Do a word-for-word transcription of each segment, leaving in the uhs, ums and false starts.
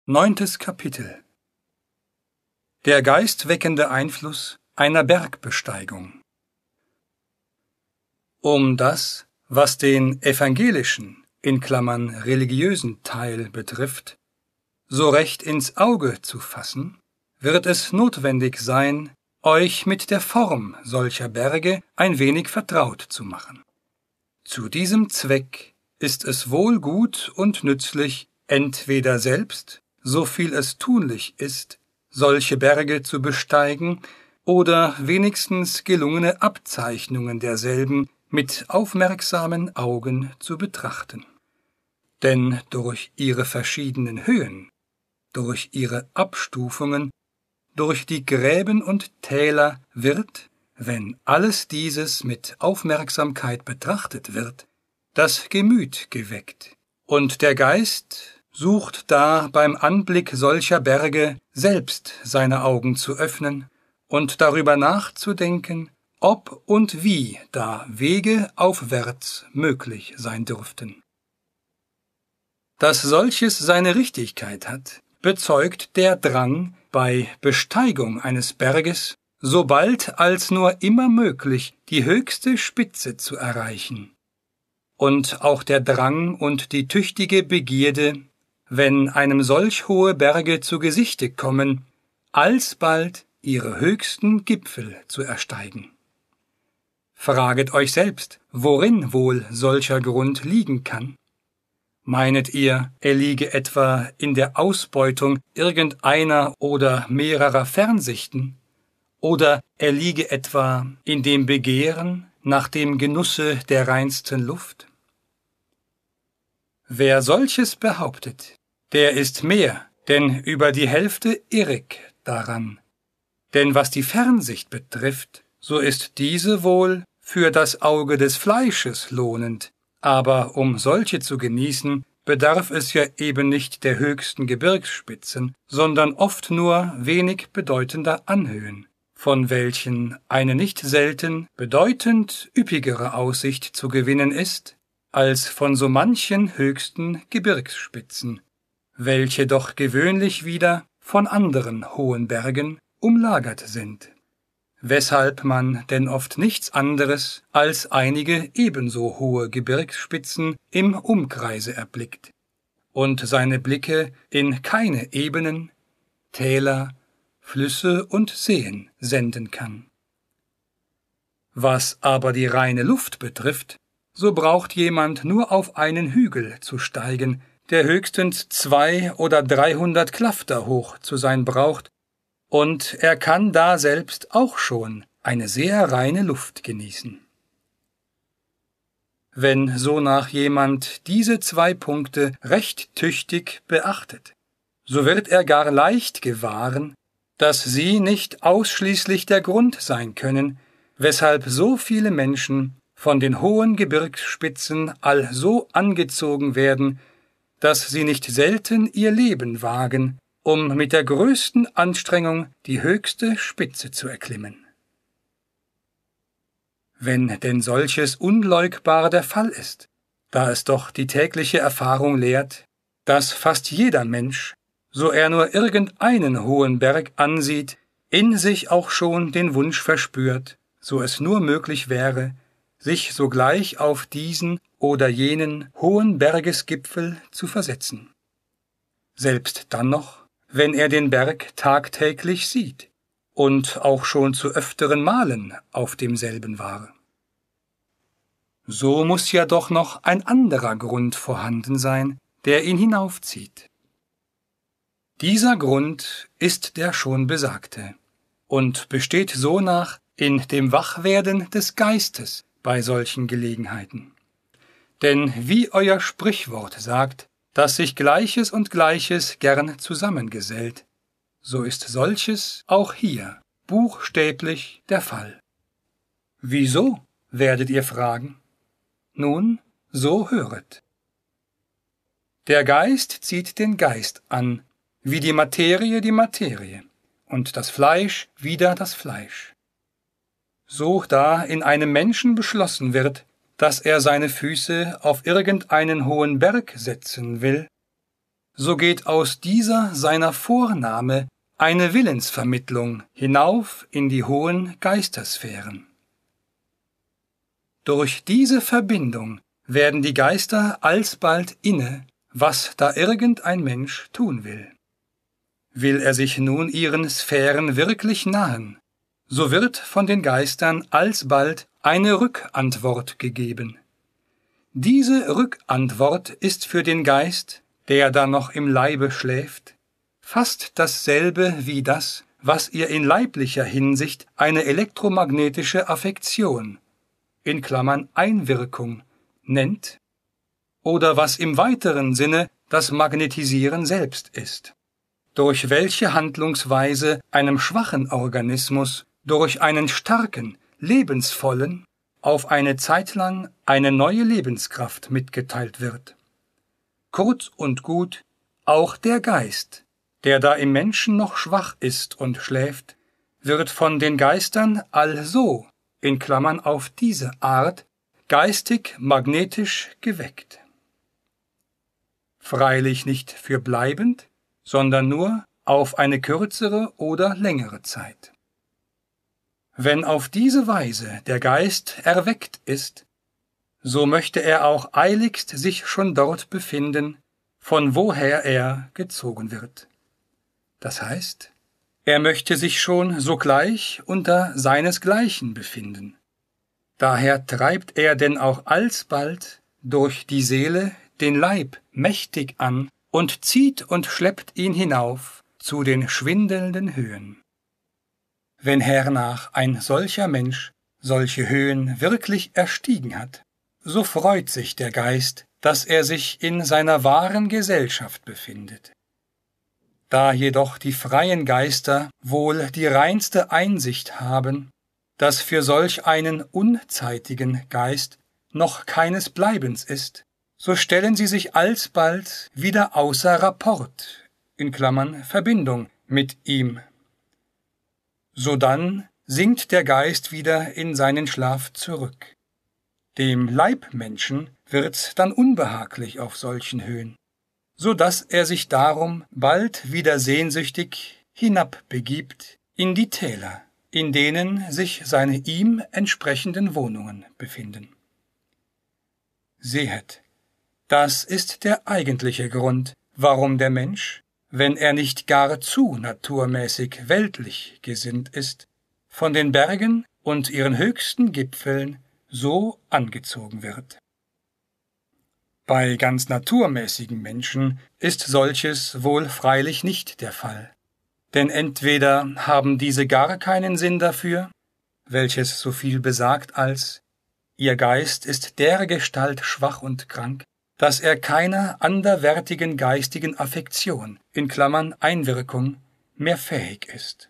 Neuntes Kapitel. Der geistweckende Einfluss einer Bergbesteigung. Um das, was den evangelischen, in Klammern religiösen Teil betrifft, so recht ins Auge zu fassen, wird es notwendig sein, euch mit der Form solcher Berge ein wenig vertraut zu machen. Zu diesem Zweck ist es wohl gut und nützlich, entweder selbst, so viel es tunlich ist, solche Berge zu besteigen oder wenigstens gelungene Abzeichnungen derselben mit aufmerksamen Augen zu betrachten. Denn durch ihre verschiedenen Höhen, durch ihre Abstufungen, durch die Gräben und Täler wird, wenn alles dieses mit Aufmerksamkeit betrachtet wird, das Gemüt geweckt, und der Geist sucht da beim Anblick solcher Berge selbst seine Augen zu öffnen und darüber nachzudenken, ob und wie da Wege aufwärts möglich sein dürften. Dass solches seine Richtigkeit hat, bezeugt der Drang, bei Besteigung eines Berges so bald als nur immer möglich die höchste Spitze zu erreichen. Und auch der Drang und die tüchtige Begierde, wenn einem solch hohe Berge zu Gesichte kommen, alsbald ihre höchsten Gipfel zu ersteigen. Fraget euch selbst, worin wohl solcher Grund liegen kann? Meinet ihr, er liege etwa in der Ausbeutung irgendeiner oder mehrerer Fernsichten? Oder er liege etwa in dem Begehren nach dem Genusse der reinsten Luft? Wer solches behauptet, der ist mehr, denn über die Hälfte irrig daran. Denn was die Fernsicht betrifft, so ist diese wohl für das Auge des Fleisches lohnend, aber um solche zu genießen, bedarf es ja eben nicht der höchsten Gebirgsspitzen, sondern oft nur wenig bedeutender Anhöhen, von welchen eine nicht selten bedeutend üppigere Aussicht zu gewinnen ist, als von so manchen höchsten Gebirgsspitzen, welche doch gewöhnlich wieder von anderen hohen Bergen umlagert sind, weshalb man denn oft nichts anderes als einige ebenso hohe Gebirgsspitzen im Umkreise erblickt und seine Blicke in keine Ebenen, Täler, Flüsse und Seen senden kann. Was aber die reine Luft betrifft, so braucht jemand nur auf einen Hügel zu steigen, der höchstens zwei oder dreihundert Klafter hoch zu sein braucht, und er kann da selbst auch schon eine sehr reine Luft genießen. Wenn sonach jemand diese zwei Punkte recht tüchtig beachtet, so wird er gar leicht gewahren, dass sie nicht ausschließlich der Grund sein können, weshalb so viele Menschen von den hohen Gebirgsspitzen all so angezogen werden, dass sie nicht selten ihr Leben wagen, um mit der größten Anstrengung die höchste Spitze zu erklimmen. Wenn denn solches unleugbar der Fall ist, da es doch die tägliche Erfahrung lehrt, dass fast jeder Mensch, so er nur irgendeinen hohen Berg ansieht, in sich auch schon den Wunsch verspürt, so es nur möglich wäre, sich sogleich auf diesen oder jenen hohen Bergesgipfel zu versetzen. Selbst dann noch, wenn er den Berg tagtäglich sieht und auch schon zu öfteren Malen auf demselben war. So muss ja doch noch ein anderer Grund vorhanden sein, der ihn hinaufzieht. Dieser Grund ist der schon besagte und besteht sonach in dem Wachwerden des Geistes bei solchen Gelegenheiten. Denn wie euer Sprichwort sagt, dass sich Gleiches und Gleiches gern zusammengesellt, so ist solches auch hier buchstäblich der Fall. Wieso, werdet ihr fragen? Nun, so höret. Der Geist zieht den Geist an, wie die Materie die Materie, und das Fleisch wieder das Fleisch. So da in einem Menschen beschlossen wird, dass er seine Füße auf irgendeinen hohen Berg setzen will, so geht aus dieser seiner Vornahme eine Willensvermittlung hinauf in die hohen Geistersphären. Durch diese Verbindung werden die Geister alsbald inne, was da irgendein Mensch tun will. Will er sich nun ihren Sphären wirklich nahen, so wird von den Geistern alsbald eine Rückantwort gegeben. Diese Rückantwort ist für den Geist, der da noch im Leibe schläft, fast dasselbe wie das, was ihr in leiblicher Hinsicht eine elektromagnetische Affektion, in Klammern Einwirkung, nennt, oder was im weiteren Sinne das Magnetisieren selbst ist, durch welche Handlungsweise einem schwachen Organismus durch einen starken, lebensvollen auf eine Zeit lang eine neue Lebenskraft mitgeteilt wird. Kurz und gut, auch der Geist, der da im Menschen noch schwach ist und schläft, wird von den Geistern also, in Klammern auf diese Art, geistig-magnetisch geweckt. Freilich nicht für bleibend, sondern nur auf eine kürzere oder längere Zeit. Wenn auf diese Weise der Geist erweckt ist, so möchte er auch eiligst sich schon dort befinden, von woher er gezogen wird. Das heißt, er möchte sich schon sogleich unter seinesgleichen befinden. Daher treibt er denn auch alsbald durch die Seele den Leib mächtig an und zieht und schleppt ihn hinauf zu den schwindelnden Höhen. Wenn hernach ein solcher Mensch solche Höhen wirklich erstiegen hat, so freut sich der Geist, dass er sich in seiner wahren Gesellschaft befindet. Da jedoch die freien Geister wohl die reinste Einsicht haben, dass für solch einen unzeitigen Geist noch keines Bleibens ist, so stellen sie sich alsbald wieder außer Rapport, in Klammern Verbindung, mit ihm. Sodann sinkt der Geist wieder in seinen Schlaf zurück. Dem Leibmenschen wird's dann unbehaglich auf solchen Höhen, so dass er sich darum bald wieder sehnsüchtig hinabbegibt in die Täler, in denen sich seine ihm entsprechenden Wohnungen befinden. Sehet, das ist der eigentliche Grund, warum der Mensch, wenn er nicht gar zu naturmäßig weltlich gesinnt ist, von den Bergen und ihren höchsten Gipfeln so angezogen wird. Bei ganz naturmäßigen Menschen ist solches wohl freilich nicht der Fall, denn entweder haben diese gar keinen Sinn dafür, welches so viel besagt als ihr Geist ist dergestalt schwach und krank, dass er keiner anderwertigen geistigen Affektion, in Klammern Einwirkung, mehr fähig ist.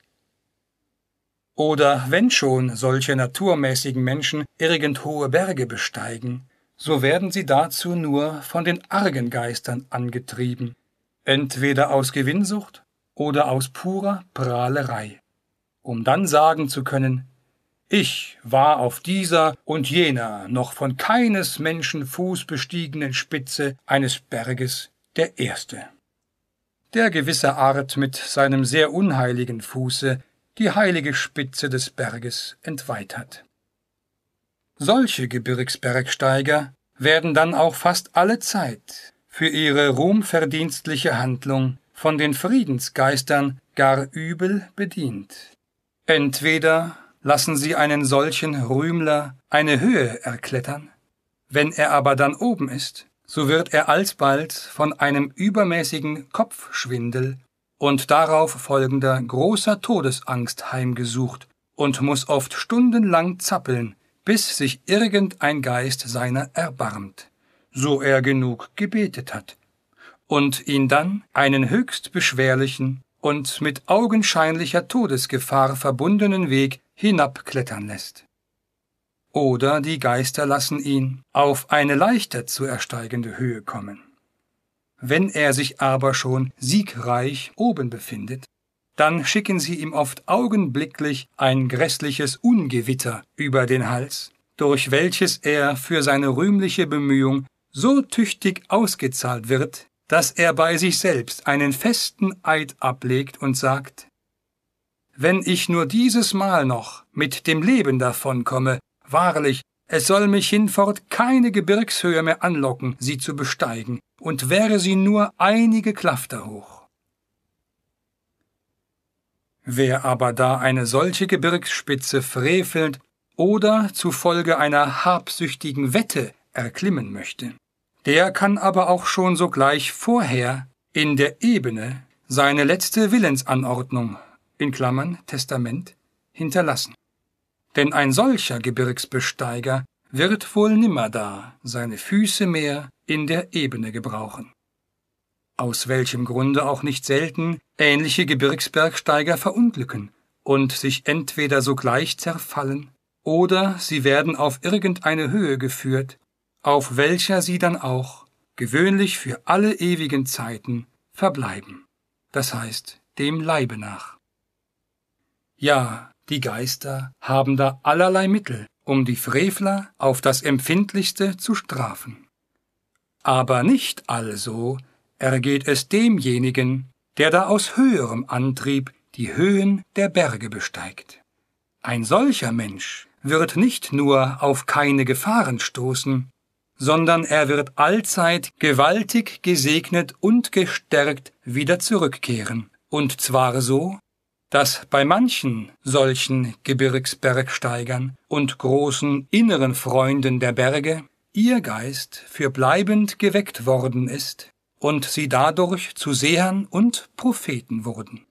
Oder wenn schon solche naturmäßigen Menschen irgend hohe Berge besteigen, so werden sie dazu nur von den argen Geistern angetrieben, entweder aus Gewinnsucht oder aus purer Prahlerei, um dann sagen zu können, ich war auf dieser und jener noch von keines Menschen Fuß bestiegenen Spitze eines Berges der Erste, der gewisser Art mit seinem sehr unheiligen Fuße die heilige Spitze des Berges entweiht hat. Solche Gebirgsbergsteiger werden dann auch fast alle Zeit für ihre ruhmverdienstliche Handlung von den Friedensgeistern gar übel bedient. Entweder lassen sie einen solchen Rühmler eine Höhe erklettern, wenn er aber dann oben ist, so wird er alsbald von einem übermäßigen Kopfschwindel und darauf folgender großer Todesangst heimgesucht und muß oft stundenlang zappeln, bis sich irgendein Geist seiner erbarmt, so er genug gebetet hat, und ihn dann einen höchst beschwerlichen und mit augenscheinlicher Todesgefahr verbundenen Weg hinabklettern lässt. Oder die Geister lassen ihn auf eine leichter zu ersteigende Höhe kommen. Wenn er sich aber schon siegreich oben befindet, dann schicken sie ihm oft augenblicklich ein grässliches Ungewitter über den Hals, durch welches er für seine rühmliche Bemühung so tüchtig ausgezahlt wird, dass er bei sich selbst einen festen Eid ablegt und sagt: Wenn ich nur dieses Mal noch mit dem Leben davonkomme, wahrlich, es soll mich hinfort keine Gebirgshöhe mehr anlocken, sie zu besteigen, und wäre sie nur einige Klafter hoch. Wer aber da eine solche Gebirgsspitze frevelnd oder zufolge einer habsüchtigen Wette erklimmen möchte, der kann aber auch schon sogleich vorher in der Ebene seine letzte Willensanordnung, in Klammern Testament, hinterlassen. Denn ein solcher Gebirgsbesteiger wird wohl nimmerdar seine Füße mehr in der Ebene gebrauchen. Aus welchem Grunde auch nicht selten ähnliche Gebirgsbergsteiger verunglücken und sich entweder sogleich zerfallen, oder sie werden auf irgendeine Höhe geführt, auf welcher sie dann auch gewöhnlich für alle ewigen Zeiten verbleiben, das heißt dem Leibe nach. Ja, die Geister haben da allerlei Mittel, um die Frevler auf das Empfindlichste zu strafen. Aber nicht also ergeht es demjenigen, der da aus höherem Antrieb die Höhen der Berge besteigt. Ein solcher Mensch wird nicht nur auf keine Gefahren stoßen, sondern er wird allzeit gewaltig gesegnet und gestärkt wieder zurückkehren, und zwar so, dass bei manchen solchen Gebirgsbergsteigern und großen inneren Freunden der Berge ihr Geist für bleibend geweckt worden ist und sie dadurch zu Sehern und Propheten wurden.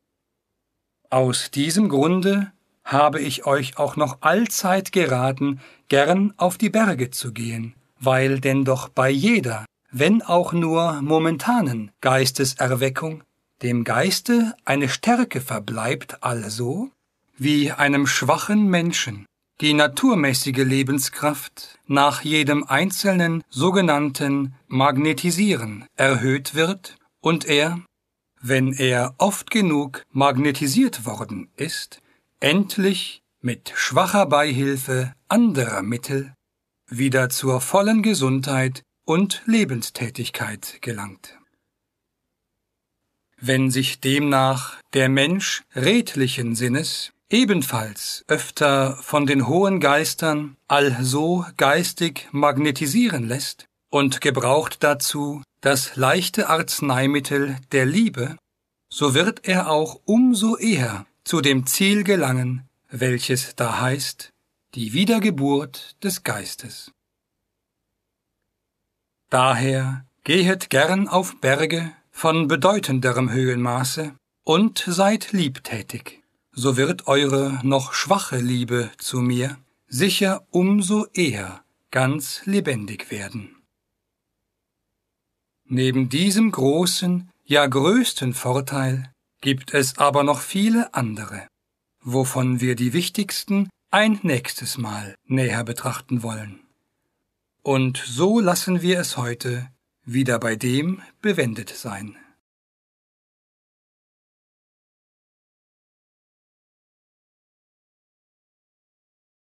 Aus diesem Grunde habe ich euch auch noch allzeit geraten, gern auf die Berge zu gehen, weil denn doch bei jeder, wenn auch nur momentanen Geisteserweckung, dem Geiste eine Stärke verbleibt, also wie einem schwachen Menschen die naturmäßige Lebenskraft nach jedem einzelnen sogenannten Magnetisieren erhöht wird und er, wenn er oft genug magnetisiert worden ist, endlich mit schwacher Beihilfe anderer Mittel wieder zur vollen Gesundheit und Lebenstätigkeit gelangt. Wenn sich demnach der Mensch redlichen Sinnes ebenfalls öfter von den hohen Geistern also geistig magnetisieren lässt und gebraucht dazu das leichte Arzneimittel der Liebe, so wird er auch umso eher zu dem Ziel gelangen, welches da heißt, die Wiedergeburt des Geistes. Daher gehet gern auf Berge von bedeutenderem Höhenmaße und seid liebtätig, so wird eure noch schwache Liebe zu mir sicher umso eher ganz lebendig werden. Neben diesem großen, ja größten Vorteil gibt es aber noch viele andere, wovon wir die wichtigsten ein nächstes Mal näher betrachten wollen. Und so lassen wir es heute wieder bei dem bewendet sein.